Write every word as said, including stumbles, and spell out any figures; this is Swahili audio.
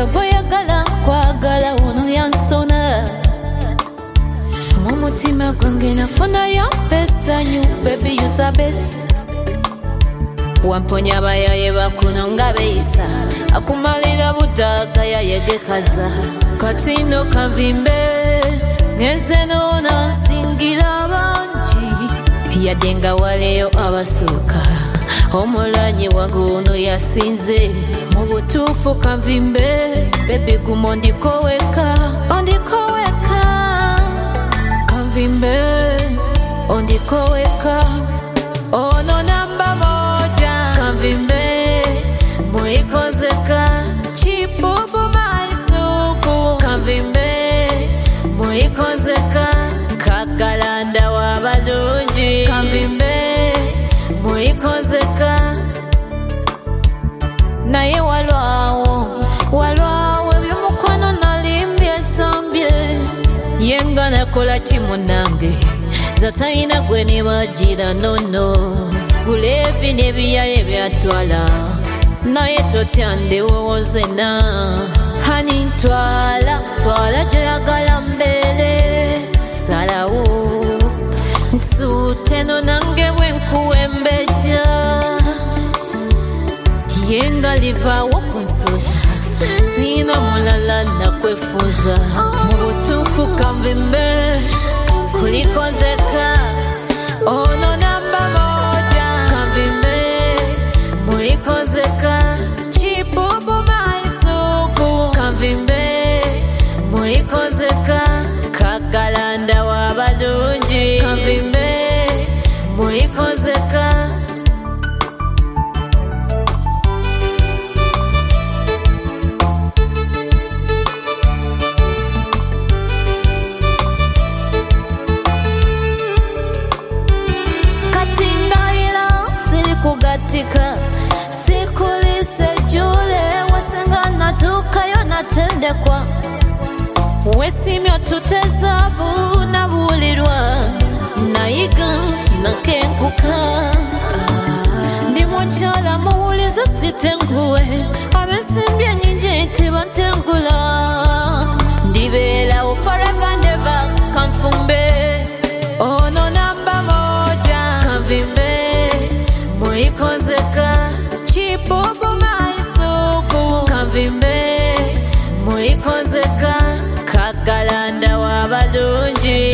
kubanga goyagala kwagala uno yansona mumutima gwange nafuna yampesa nyu baby you the best wamponya bayaye bakuno nga beisa akumalira butaga yayegekaza katino kavimbe ngenze nona singira banji yadenga waleyo abasuka omulanyi waguno yasinze mu butuufu kavimbe baby gumo ondikoweka ondikoweka kavimbe ondikoweka ono namba moja kavimbe muikozeka chipupu maisuku kavimbe muikozeka kakalanda wabalungi kavimbe muikozeka naye walwawo walwawo ebyomukwano nalimbye sambye yenga nakola kimunange zatayina gwe nibagira nono gulevi nebiyale byatwala naye totya ndewowozena hani ntwala twala gyoyagala mbere salawo nsuteno nange bwenkuwembeja yenga livawo kunsoza sina mulala nakwefuza mu butuufu kavimbe kulikozeka ono namba moja kavimbe mulikozeka chipupu maisuku kavimbe mulikozeka kakalanda wabalungi kavimbe mulikozeka kugatika sikulise jule wasenga natukayo natendekwa wesimyo tutezabu nabulirwa nayiga nakenkuka ndi muchala muwuliza sitenguwe abesimbye nyinji tibantengula ndibela forever never kamfumbe ono namba moja kavimbe muikozeka chipupu maisuku kavimbe muikozeka kakalanda wabalungi